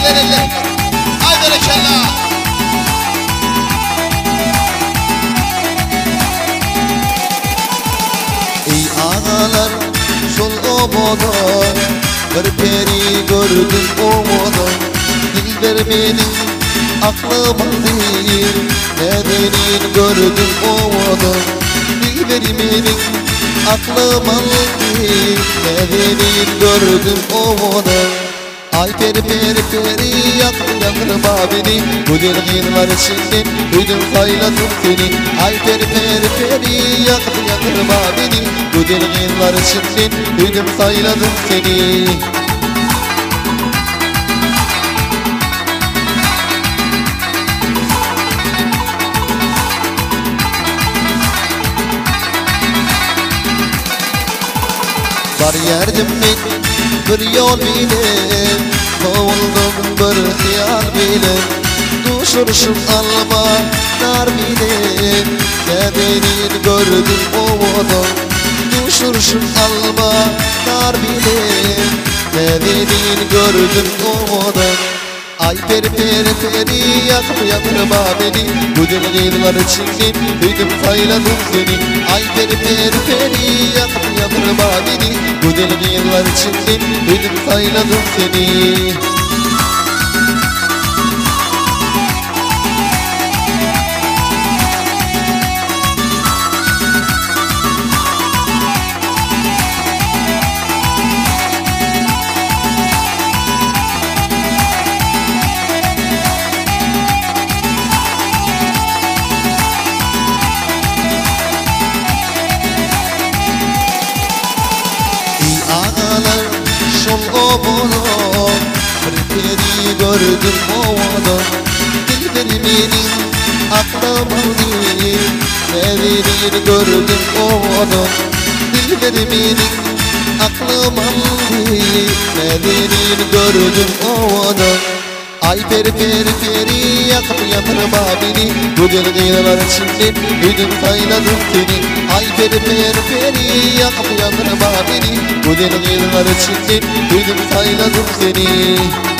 eller. Haydi reçella. Ey ağalar sol omodan, bir peri gördüm omodan. Dilber benim aklıma değil, nedenin gördüm omodan. Dilber benim aklıma değil, nedenin gördüm omodan. Ay peri peri peri yakırma beni, bu dilginler içinden duydum sayladım seni. Ay peri peri peri yakırma beni, bu dilginler içinden duydum sayladım seni. Var yerdim ben bir yol bilen, kovuldum bir hiyal bilen. Düşürüşüm alma nar bilen, nedenin gördüm ovadan. Düşürüşüm alma nar bilen, nedenin gördüm ovadan. Ay peri peri peri yakırma beni, bu dilginler içinden duydum sayladım seni. Ay peri peri peri yakırma beni, bu dilginler içinden duydum sayladım seni. Sol ovadan, bir peri gördüm ovadan. Dilber benim aklıma değil, nedenin gördüm ovadan. Dilber benim aklıma değil, nedenin gördüm ovadan. Ay peri peri peri yakırma beni, bu dilginler içinden duydum sayladım seni. Ay peri peri peri yakırma beni, bu dilginler içinden duydum sayladım seni.